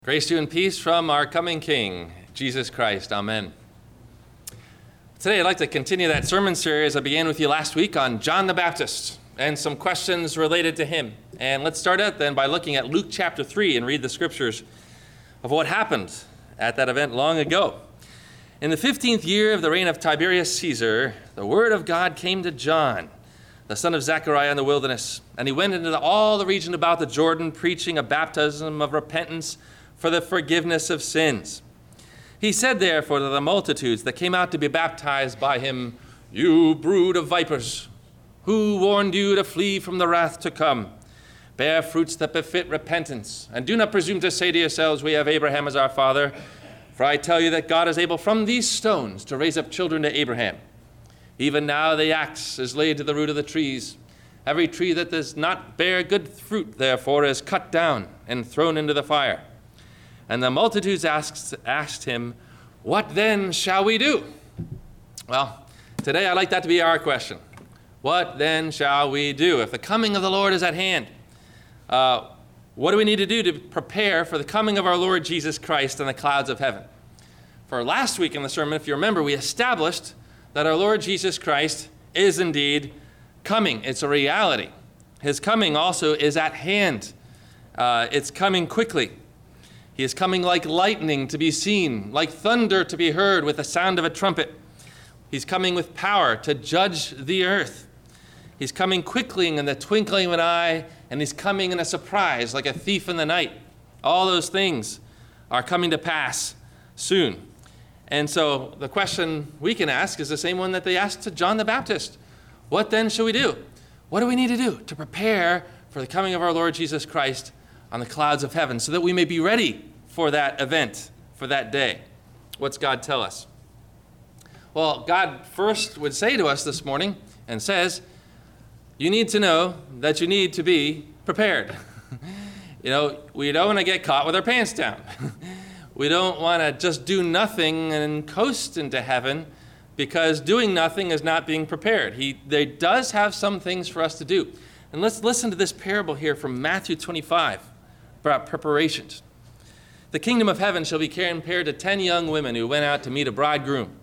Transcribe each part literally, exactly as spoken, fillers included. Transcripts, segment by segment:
Grace to you and peace from our coming King, Jesus Christ. Amen. Today I'd like to continue that sermon series I began with you last week on John the Baptist and some questions related to him. And let's start out then by looking at Luke chapter three and read the scriptures of what happened at that event long ago. In the fifteenth year of the reign of Tiberius Caesar, the word of God came to John, the son of Zechariah, in the wilderness. And he went into the, all the region about the Jordan, preaching a baptism of repentance for the forgiveness of sins. He said therefore to the multitudes that came out to be baptized by him, "You brood of vipers, who warned you to flee from the wrath to come? Bear fruits that befit repentance, and do not presume to say to yourselves, 'We have Abraham as our father.' For I tell you that God is able from these stones to raise up children to Abraham. Even now the axe is laid to the root of the trees. Every tree that does not bear good fruit, therefore, is cut down and thrown into the fire." And the multitudes asked, asked him, "What then shall we do?" Well, today I'd like that to be our question. What then shall we do? If the coming of the Lord is at hand, uh, what do we need to do to prepare for the coming of our Lord Jesus Christ in the clouds of heaven? For last week in the sermon, if you remember, we established that our Lord Jesus Christ is indeed coming. It's a reality. His coming also is at hand. Uh, it's coming quickly. He is coming like lightning to be seen, like thunder to be heard with the sound of a trumpet. He's coming with power to judge the earth. He's coming quickly in the twinkling of an eye, and he's coming in a surprise like a thief in the night. All those things are coming to pass soon. And so the question we can ask is the same one that they asked to John the Baptist. What then shall we do? What do we need to do to prepare for the coming of our Lord Jesus Christ on the clouds of heaven, so that we may be ready for that event, for that day? What's God tell us? Well, God first would say to us this morning and says, you need to know that you need to be prepared. You know, we don't want to get caught with our pants down. We don't want to just do nothing and coast into heaven, because doing nothing is not being prepared. He, there does have some things for us to do. And let's listen to this parable here from Matthew twenty-five. About preparations. The kingdom of heaven shall be compared to ten young women who went out to meet a bridegroom.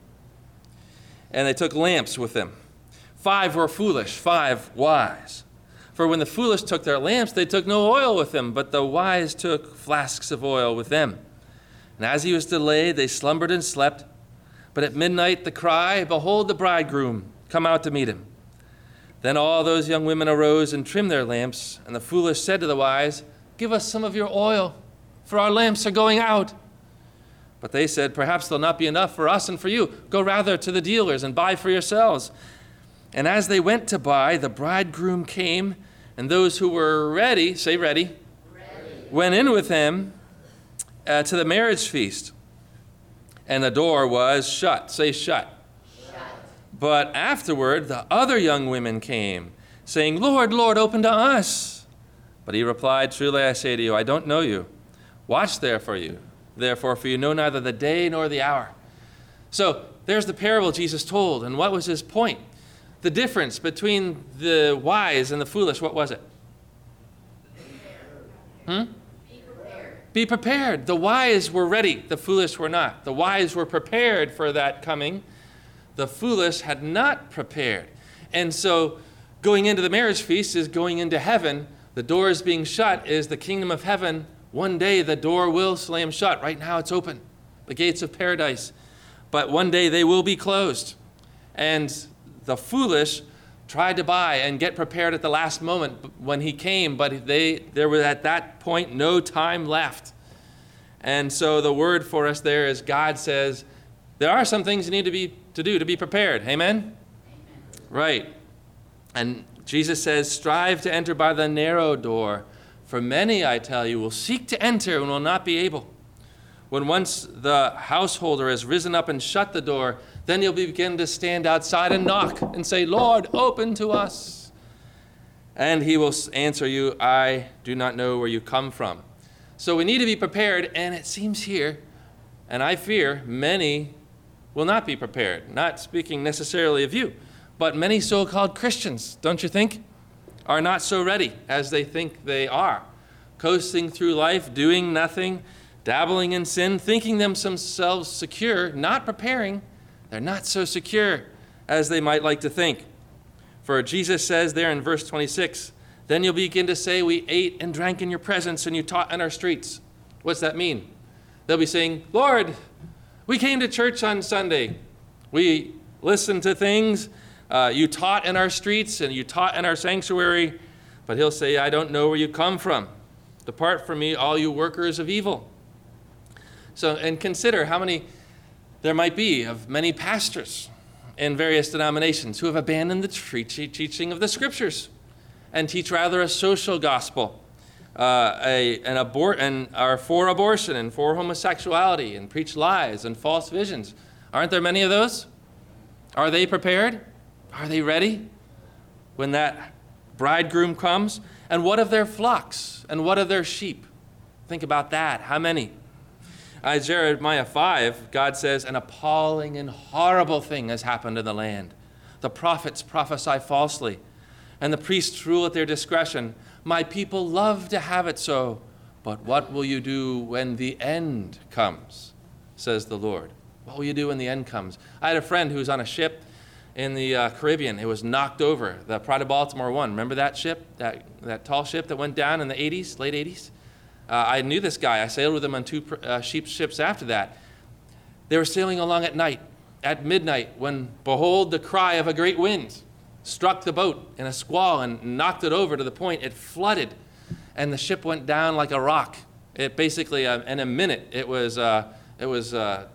And they took lamps with them. Five were foolish, five wise. For when the foolish took their lamps, they took no oil with them, but the wise took flasks of oil with them. And as he was delayed, they slumbered and slept. But at midnight the cry, "Behold the bridegroom, come out to meet him." Then all those young women arose and trimmed their lamps. And the foolish said to the wise, "Give us some of your oil, for our lamps are going out." But they said, "Perhaps there'll not be enough for us and for you. Go rather to the dealers and buy for yourselves." And as they went to buy, the bridegroom came, and those who were ready, say ready, ready. went in with him uh, to the marriage feast. And the door was shut. Say shut. Shut. But afterward, the other young women came, saying, "Lord, Lord, open to us." But he replied, "Truly I say to you, I don't know you. Watch therefore you, therefore, for you know neither the day nor the hour." So there's the parable Jesus told. And what was his point? The difference between the wise and the foolish, what was it? Hmm? Be prepared. Be prepared. The wise were ready. The foolish were not. The wise were prepared for that coming. The foolish had not prepared. And so going into the marriage feast is going into heaven. The door is being shut is the kingdom of heaven. One day the door will slam shut. Right now it's open, the gates of paradise. But one day they will be closed. And the foolish tried to buy and get prepared at the last moment when he came, but they there was at that point no time left. And so the word for us there is God says, there are some things you need to be to do to be prepared. Amen? Amen. Right. And Jesus says, "Strive to enter by the narrow door, for many, I tell you, will seek to enter and will not be able. When once the householder has risen up and shut the door, then you'll begin to stand outside and knock and say, 'Lord, open to us.' And he will answer you, 'I do not know where you come from.'" So we need to be prepared, and it seems here, and I fear many will not be prepared. Not speaking necessarily of you, but many so-called Christians, don't you think, are not so ready as they think they are. Coasting through life, doing nothing, dabbling in sin, thinking themselves secure, not preparing. They're not so secure as they might like to think. For Jesus says there in verse twenty-six, then you'll begin to say, we ate and drank in your presence and you taught in our streets. What's that mean? They'll be saying, Lord, we came to church on Sunday. We listened to things. Uh, you taught in our streets and you taught in our sanctuary. But he'll say, I don't know where you come from. Depart from me, all you workers of evil. So, and consider how many there might be of many pastors in various denominations who have abandoned the tre- teaching of the scriptures and teach rather a social gospel, uh, a, an abort, and are for abortion and for homosexuality and preach lies and false visions. Aren't there many of those? Are they prepared? Are they ready when that bridegroom comes? And what of their flocks? And what of their sheep? Think about that. How many? Uh, Jeremiah five, God says, an appalling and horrible thing has happened in the land. The prophets prophesy falsely, and the priests rule at their discretion. My people love to have it so, but what will you do when the end comes, says the Lord. What will you do when the end comes? I had a friend who was on a ship in the uh, Caribbean. It was knocked over, the Pride of Baltimore one. Remember that ship, that, that tall ship that went down in the eighties, late eighties? Uh, I knew this guy. I sailed with him on two uh, sheep ships after that. They were sailing along at night, at midnight, when, behold, the cry of a great wind struck the boat in a squall and knocked it over to the point it flooded, and the ship went down like a rock. It basically, uh, in a minute, it was, uh, it was, uh,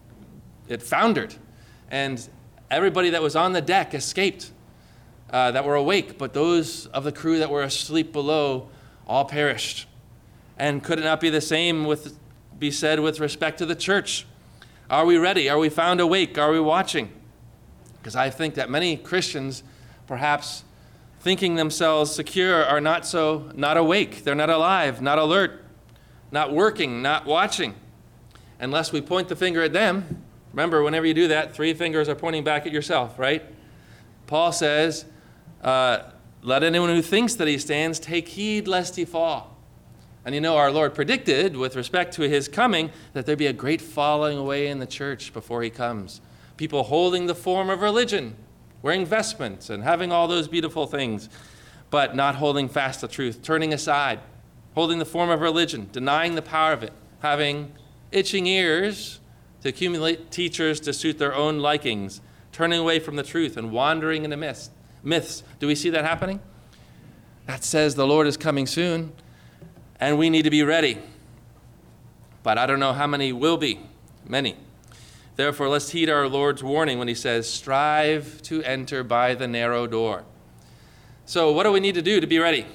it foundered, and everybody that was on the deck escaped, uh, that were awake, but those of the crew that were asleep below all perished. And could it not be the same with, be said with respect to the church? Are we ready? Are we found awake? Are we watching? Because I think that many Christians, perhaps thinking themselves secure, are not so, not awake. They're not alive, not alert, not working, not watching. Unless we point the finger at them. Remember, whenever you do that, three fingers are pointing back at yourself, right? Paul says, uh, let anyone who thinks that he stands take heed lest he fall. And you know, our Lord predicted, with respect to his coming, that there'd be a great falling away in the church before he comes. People holding the form of religion, wearing vestments and having all those beautiful things, but not holding fast the truth, turning aside, holding the form of religion, denying the power of it, having itching ears to accumulate teachers to suit their own likings, turning away from the truth and wandering into myths. myths. Do we see that happening? That says the Lord is coming soon. And we need to be ready. But I don't know how many will be. Many. Therefore, let's heed our Lord's warning when he says, strive to enter by the narrow door. So what do we need to do to be ready?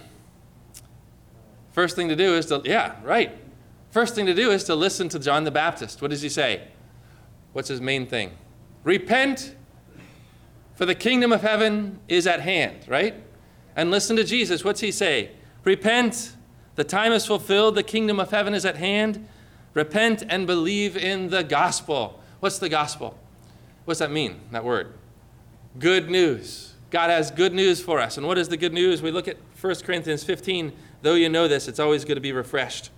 First thing to do is to, yeah, right. First thing to do is to listen to John the Baptist. What does he say? What's his main thing? Repent, for the kingdom of heaven is at hand, right? And listen to Jesus. What's he say? Repent. The time is fulfilled. The kingdom of heaven is at hand. Repent and believe in the gospel. What's the gospel? What's that mean, that word? Good news. God has good news for us. And what is the good news? We look at First Corinthians fifteen. Though you know this, it's always good to be refreshed.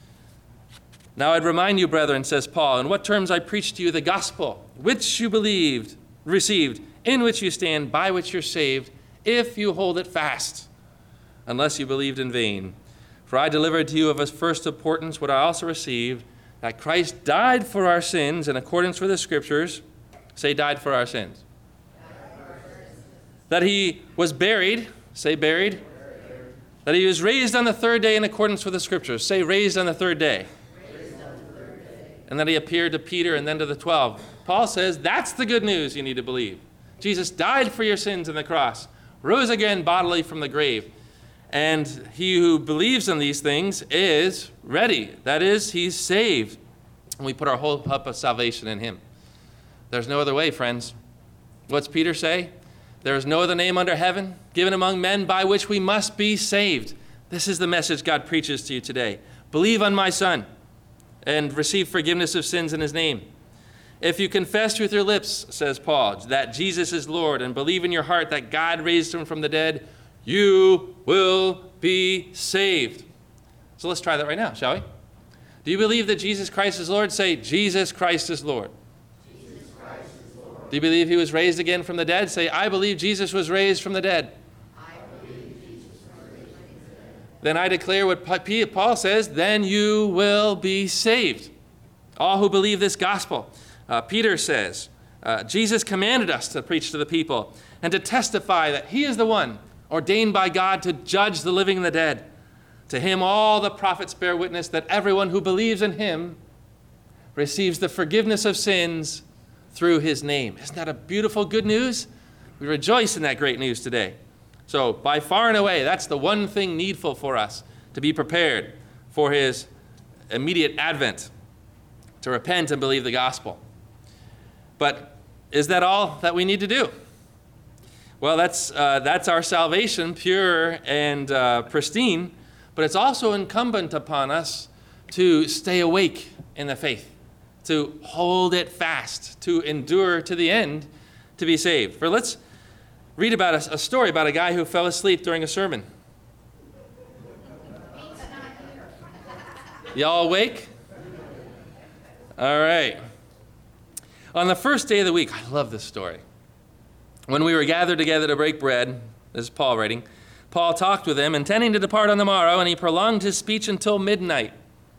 Now I'd remind you, brethren, says Paul, in what terms I preached to you the gospel, which you believed, received, in which you stand, by which you're saved, if you hold it fast, unless you believed in vain. For I delivered to you of first importance what I also received, that Christ died for our sins in accordance with the Scriptures. Say, died for our sins. That he was buried. Say, buried. That he was raised on the third day in accordance with the Scriptures. Say, raised on the third day. And that he appeared to Peter and then to the twelve. Paul says that's the good news you need to believe. Jesus died for your sins on the cross, rose again bodily from the grave. And he who believes in these things is ready. That is, he's saved. And we put our whole hope of salvation in him. There's no other way, friends. What's Peter say? There is no other name under heaven given among men by which we must be saved. This is the message God preaches to you today. Believe on my Son and receive forgiveness of sins in his name. If you confess with your lips, says Paul, that Jesus is Lord and believe in your heart that God raised him from the dead, you will be saved. So let's try that right now, shall we? Do you believe that Jesus Christ is Lord? Say, Jesus Christ is Lord. Jesus Christ is Lord. Do you believe he was raised again from the dead? Say, I believe Jesus was raised from the dead. I believe Jesus was raised from the dead. Then I declare what Paul says, then you will be saved. All who believe this gospel. Uh, Peter says, uh, Jesus commanded us to preach to the people and to testify that he is the one ordained by God to judge the living and the dead. To him all the prophets bear witness that everyone who believes in him receives the forgiveness of sins through his name. Isn't that a beautiful good news? We rejoice in that great news today. So by far and away, that's the one thing needful for us, to be prepared for his immediate advent, to repent and believe the gospel. But is that all that we need to do? Well, that's, uh, that's our salvation, pure and uh, pristine, but it's also incumbent upon us to stay awake in the faith, to hold it fast, to endure to the end, to be saved. For let's read about a, a story about a guy who fell asleep during a sermon. Y'all awake? All right. On the first day of the week, I love this story. When we were gathered together to break bread, this is Paul writing, Paul talked with them, intending to depart on the morrow, and he prolonged his speech until midnight.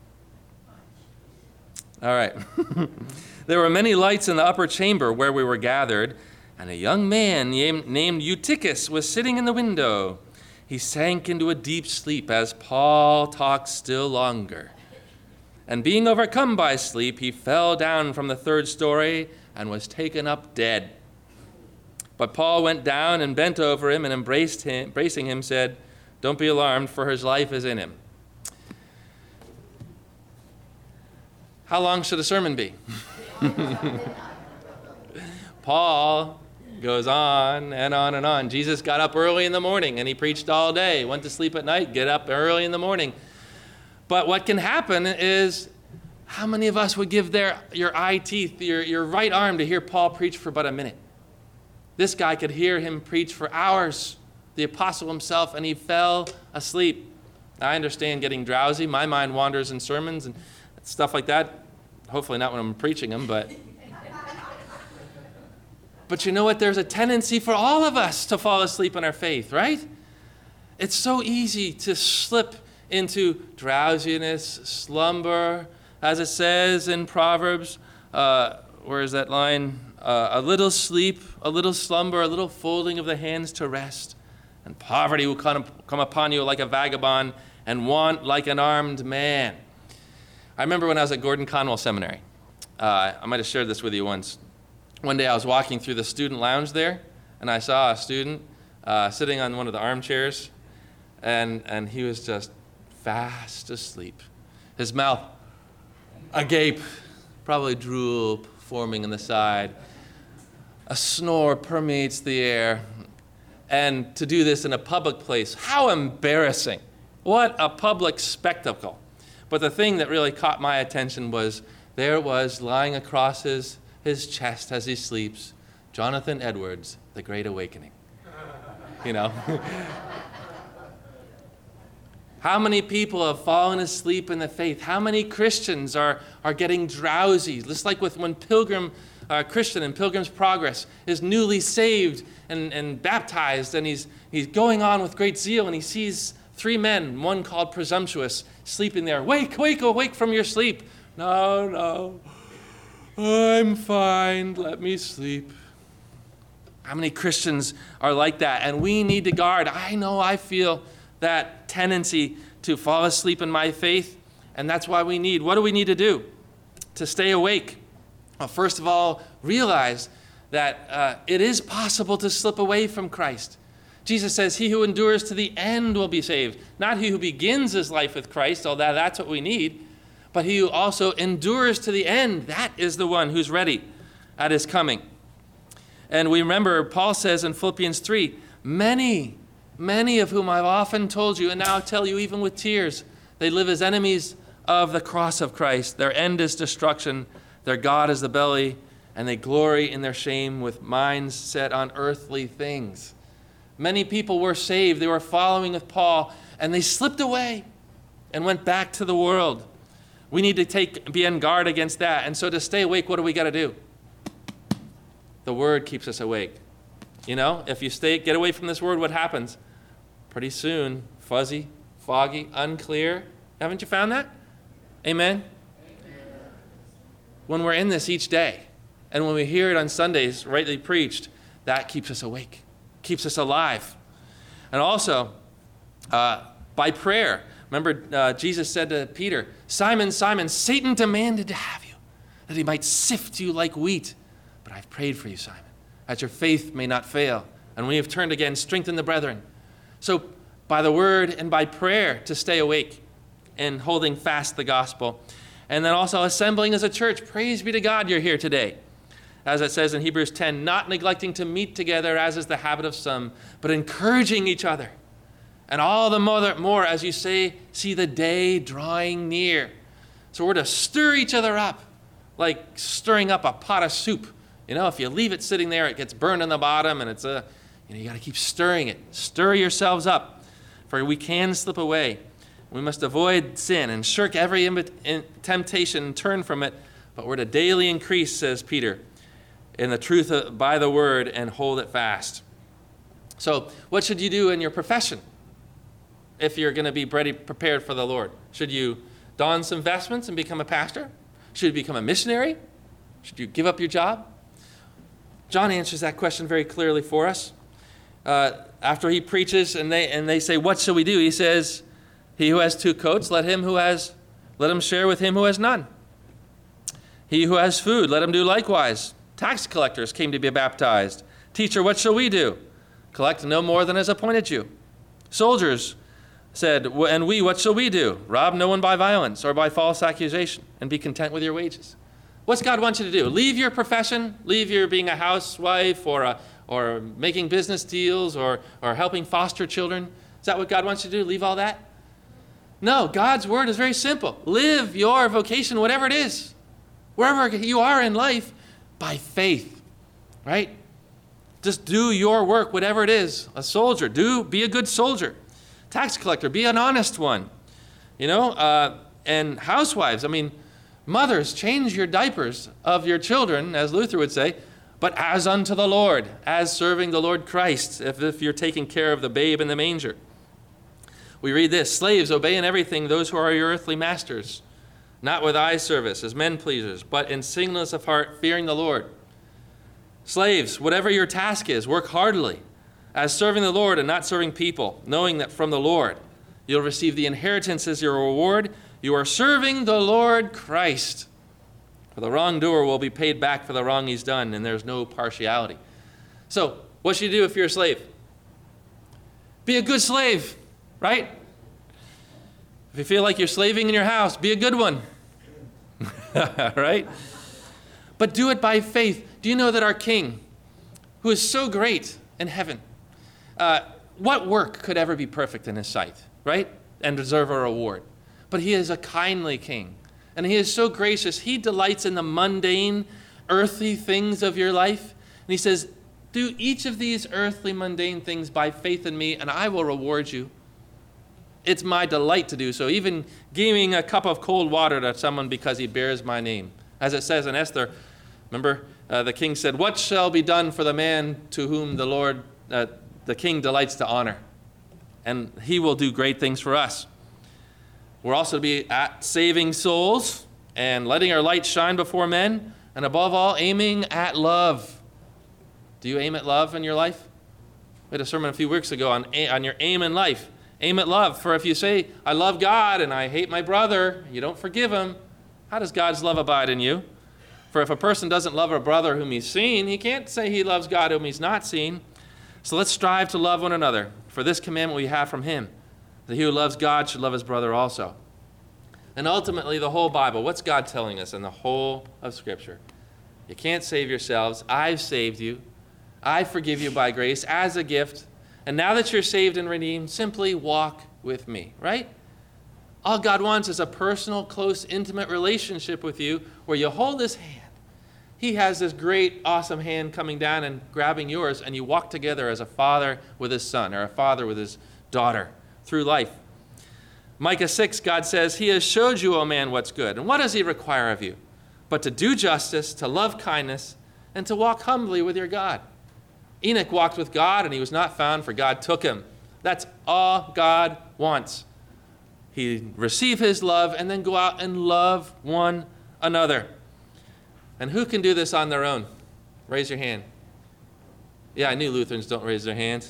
All right. There were many lights in the upper chamber where we were gathered, and a young man named Eutychus was sitting in the window. He sank into a deep sleep as Paul talked still longer. And being overcome by sleep, he fell down from the third story and was taken up dead. But Paul went down and bent over him and embraced him, embracing him, said, "Don't be alarmed, for his life is in him." How long should a sermon be? Paul goes on and on and on. Jesus got up early in the morning and he preached all day. Went to sleep at night, get up early in the morning. But what can happen is, how many of us would give their your eye teeth, your, your right arm, to hear Paul preach for but a minute? This guy could hear him preach for hours, the apostle himself, and he fell asleep. I understand getting drowsy. My mind wanders in sermons and stuff like that. Hopefully not when I'm preaching them, but... But you know what? There's a tendency for all of us to fall asleep in our faith, right? It's so easy to slip into drowsiness, slumber, as it says in Proverbs. Uh, where is that line? Uh, a little sleep, a little slumber, a little folding of the hands to rest, and poverty will come, come upon you like a vagabond, and want like an armed man. I remember when I was at Gordon Conwell Seminary. Uh, I might have shared this with you once. One day I was walking through the student lounge there, and I saw a student uh, sitting on one of the armchairs, and, and he was just fast asleep. His mouth agape, probably drool forming on the side. A snore permeates the air. And to do this in a public place, how embarrassing. What a public spectacle. But the thing that really caught my attention was there it was lying across his, his chest as he sleeps, Jonathan Edwards, The Great Awakening. You know? How many people have fallen asleep in the faith? How many Christians are, are getting drowsy? Just like with when Pilgrim, uh, Christian in Pilgrim's Progress is newly saved and, and baptized, and he's, he's going on with great zeal, and he sees three men, one called Presumptuous, sleeping there. Wake, wake, awake from your sleep. No, no, I'm fine, let me sleep. How many Christians are like that? And we need to guard. I know I feel that tendency to fall asleep in my faith, and that's why we need, what do we need to do to stay awake? Well, first of all, realize that uh, it is possible to slip away from Christ. Jesus says, he who endures to the end will be saved. Not he who begins his life with Christ, although that's what we need, but he who also endures to the end. That is the one who's ready at his coming. And we remember, Paul says in Philippians three, many Many of whom I've often told you, and now I tell you even with tears, they live as enemies of the cross of Christ. Their end is destruction. Their God is the belly, and they glory in their shame with minds set on earthly things. Many people were saved. They were following with Paul, and they slipped away and went back to the world. We need to take be on guard against that. And so to stay awake, what do we got to do? The Word keeps us awake. You know, if you stay get away from this Word, what happens? Pretty soon, fuzzy, foggy, unclear. Haven't you found that? Amen? Amen. When we're in this each day, and when we hear it on Sundays, rightly preached, that keeps us awake, keeps us alive. And also, uh, by prayer. Remember, uh, Jesus said to Peter, Simon, Simon, Satan demanded to have you, that he might sift you like wheat. But I've prayed for you, Simon, that your faith may not fail. And when you have turned again, strengthen the brethren. So by the word and by prayer to stay awake and holding fast the gospel. And then also assembling as a church. Praise be to God you're here today. As it says in Hebrews ten, not neglecting to meet together as is the habit of some, but encouraging each other. And all the more, more as you say, see the day drawing near. So we're to stir each other up, like stirring up a pot of soup. You know, if you leave it sitting there, it gets burned on the bottom, and it's a, you know, you got to keep stirring it. Stir yourselves up, for we can slip away. We must avoid sin and shirk every temptation and turn from it, but we're to daily increase, says Peter, in the truth of, by the word, and hold it fast. So what should you do in your profession if you're going to be ready, prepared for the Lord? Should you don some vestments and become a pastor? Should you become a missionary? Should you give up your job? John answers that question very clearly for us. Uh, after he preaches and they and they say, what shall we do? He says, he who has two coats, let him who has, let him share with him who has none. He who has food, let him do likewise. Tax collectors came to be baptized. Teacher, what shall we do? Collect no more than is appointed you. Soldiers said, and we, what shall we do? Rob no one by violence or by false accusation, and be content with your wages. What's God want you to do? Leave your profession, leave your being a housewife or a, or making business deals or, or helping foster children. Is that what God wants you to do? Leave all that? No, God's word is very simple. Live your vocation, whatever it is, wherever you are in life, by faith, right? Just do your work, whatever it is. A soldier, do be a good soldier. Tax collector, be an honest one. You know, uh, and housewives, I mean, mothers, change your diapers of your children, as Luther would say, but as unto the Lord, as serving the Lord Christ, if, if you're taking care of the babe in the manger. We read this, slaves, obey in everything those who are your earthly masters, not with eye service as men pleasers, but in singleness of heart, fearing the Lord. Slaves, whatever your task is, work heartily, as serving the Lord and not serving people, knowing that from the Lord you'll receive the inheritance as your reward. You are serving the Lord Christ. For the wrongdoer will be paid back for the wrong he's done, and there's no partiality. So, what should you do if you're a slave? Be a good slave, right? If you feel like you're slaving in your house, be a good one. Right? But do it by faith. Do you know that our King, who is so great in heaven, uh, what work could ever be perfect in his sight, right? And deserve a reward? But he is a kindly King, and he is so gracious. He delights in the mundane, earthly things of your life. And he says, do each of these earthly, mundane things by faith in me, and I will reward you. It's my delight to do so, even giving a cup of cold water to someone because he bears my name. As it says in Esther, remember, uh, the king said, what shall be done for the man to whom the Lord, uh, the king delights to honor? And he will do great things for us. We're also to be at saving souls and letting our light shine before men, and above all, aiming at love. Do you aim at love in your life? We had a sermon a few weeks ago on, on your aim in life. Aim at love. For if you say, I love God and I hate my brother, you don't forgive him, how does God's love abide in you? For if a person doesn't love a brother whom he's seen, he can't say he loves God whom he's not seen. So let's strive to love one another. For this commandment we have from him, that he who loves God should love his brother also. And ultimately, the whole Bible, what's God telling us in the whole of Scripture? You can't save yourselves. I've saved you. I forgive you by grace as a gift. And now that you're saved and redeemed, simply walk with me, right? All God wants is a personal, close, intimate relationship with you where you hold his hand. He has this great, awesome hand coming down and grabbing yours, and you walk together as a father with his son or a father with his daughter through life. Micah six, God says, he has showed you, O man, what's good. And what does he require of you? But to do justice, to love kindness, and to walk humbly with your God. Enoch walked with God, and he was not found, for God took him. That's all God wants. He receive his love and then go out and love one another. And who can do this on their own? Raise your hand. Yeah, I knew Lutherans don't raise their hands.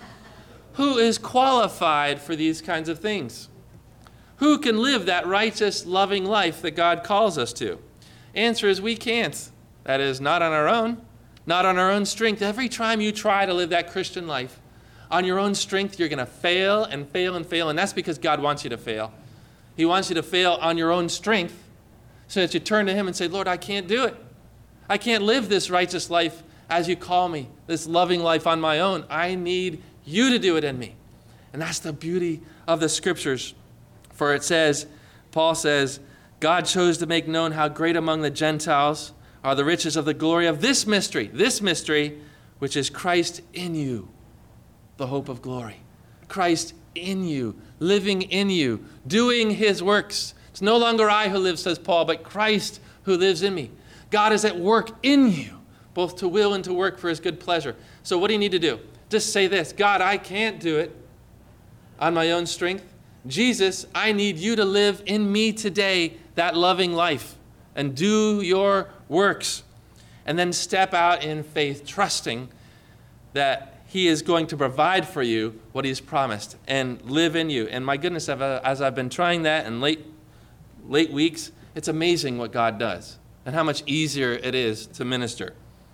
Who is qualified for these kinds of things? Who can live that righteous, loving life that God calls us to? Answer is we can't. That is, not on our own, not on our own strength. Every time you try to live that Christian life on your own strength, you're going to fail and fail and fail, and that's because God wants you to fail. He wants you to fail on your own strength so that you turn to him and say, Lord, I can't do it. I can't live this righteous life as you call me, this loving life on my own. I need you to do it in me. And that's the beauty of the scriptures. For it says, Paul says, God chose to make known how great among the Gentiles are the riches of the glory of this mystery, this mystery, which is Christ in you, the hope of glory. Christ in you, living in you, doing his works. It's no longer I who live, says Paul, but Christ who lives in me. God is at work in you, both to will and to work for his good pleasure. So what do you need to do? Just say this, God, I can't do it on my own strength. Jesus, I need you to live in me today that loving life and do your works. And then step out in faith, trusting that he is going to provide for you what he's promised and live in you. And my goodness, as I've been trying that in late, late weeks, it's amazing what God does and how much easier it is to minister.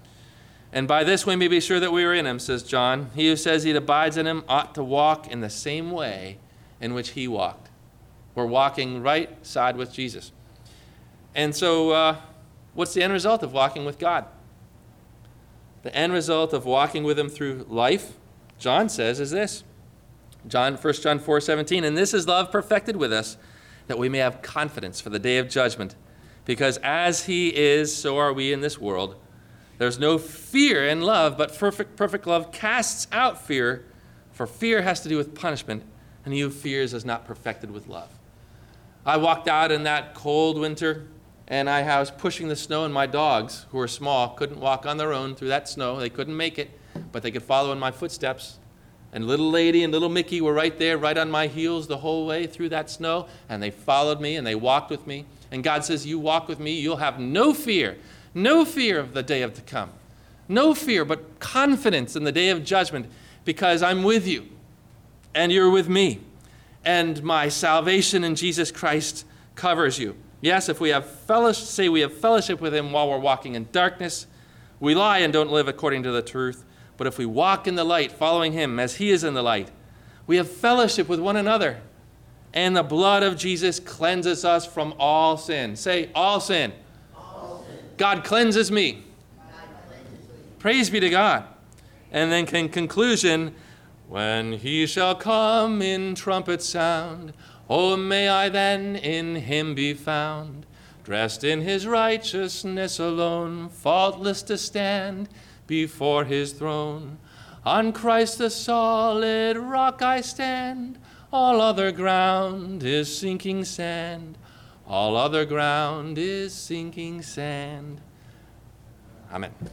And by this we may be sure that we are in him, says John. He who says he abides in him ought to walk in the same way in which he walked. We're walking right side with Jesus. And so uh, what's the end result of walking with God? The end result of walking with him through life, John says, is this. John, First John four seventeen, and this is love perfected with us, that we may have confidence for the day of judgment. Because as he is, so are we in this world. There's no fear in love, but perfect, perfect love casts out fear, for fear has to do with punishment, and he who fears is not perfected with love. I walked out in that cold winter, and I was pushing the snow, and my dogs, who were small, couldn't walk on their own through that snow. They couldn't make it, but they could follow in my footsteps. And little lady and little Mickey were right there, right on my heels the whole way through that snow, and they followed me, and they walked with me. And God says, you walk with me, you'll have no fear, no fear of the day of to come. No fear, but confidence in the day of judgment, because I'm with you, and you're with me. And my salvation in Jesus Christ covers you. Yes, if we have fellowship, say we have fellowship with him while we're walking in darkness, we lie and don't live according to the truth. But if we walk in the light, following him as he is in the light, we have fellowship with one another. And the blood of Jesus cleanses us from all sin. Say, all sin. All sin. God cleanses me. God cleanses me. Praise be to God. And then in conclusion, when he shall come in trumpet sound, oh, may I then in him be found, dressed in his righteousness alone, faultless to stand before his throne. On Christ the solid rock I stand, all other ground is sinking sand. All other ground is sinking sand. Amen.